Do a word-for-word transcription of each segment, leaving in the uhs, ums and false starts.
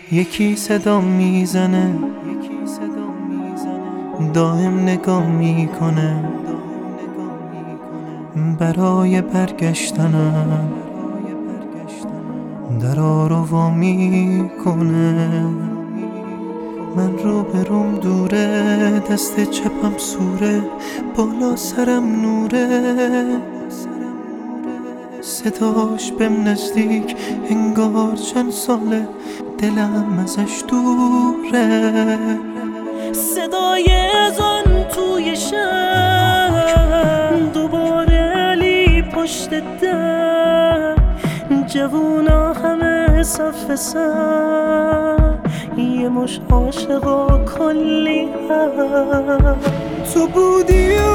یکی صدا میزنه، دائم نگاه میکنه برای برگشتنم، درا رو وا میکنه. من رو به روم دوره، دست چپم سوره، بالا سرم نوره، صداش بهم نزدیک انگار چند ساله دلم ازش دوره. صدای اذان توی شهر، دوباره علی پشت در، جوونا همه صف سر، یه مش عاشقا کلی هست. تو بودی و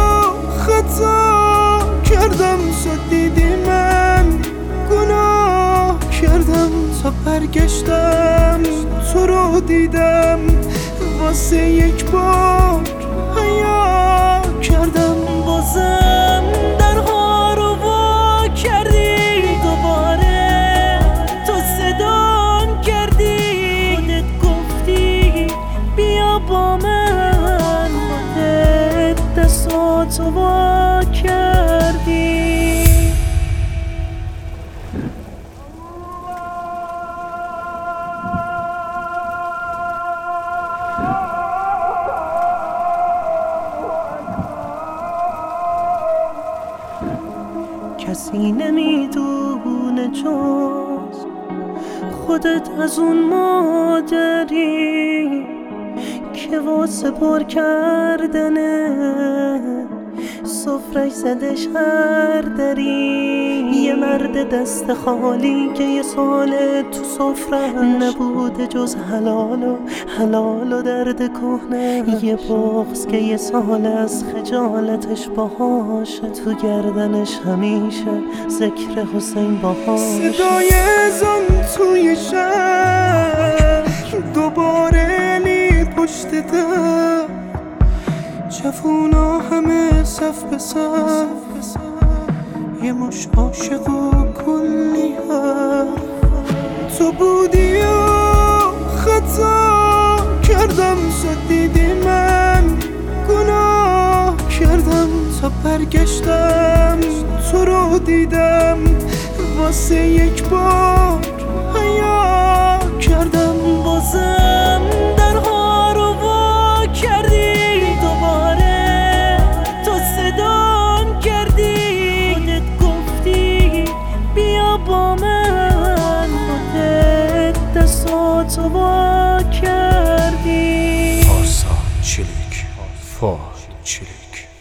خطا کردم، شد دیدی من گناه کردم، تا برگشتم تو رو دیدم، واسه یک بار حیا کردم. بازم درها رو وا کردی، دوباره تو صدام کردی، خودت گفتی بیا با من، خودت دستاتو وا کردی. کسی نمیدونه جز خودت از اون مادری که واسه پر کردنه سفرش زده شهر داری. یه مرد دست خالی که یه سال تو سفره نبوده جز حلال و حلال و درد کهنه، یه بغض که یه سال از خجالتش باهاشه، تو گردنش همیشه ذکر حسین باهاشه. صدای اذان توی شهر، دوباره علی پشت در، جوونا همه صف به صف، یه مش عاشق و کلی هست. تو بودی و خطا کردم، شد دیدی من گناه کردم، تا برگشتم تو رو دیدم، واسه یک بار حیا کردم. بازم درها رو وا کردی، دوباره تو صدام کردی، خودت گفتی بیا با من، خودت دستاتو وا کردی. آسان چلیک، فاد چلیک.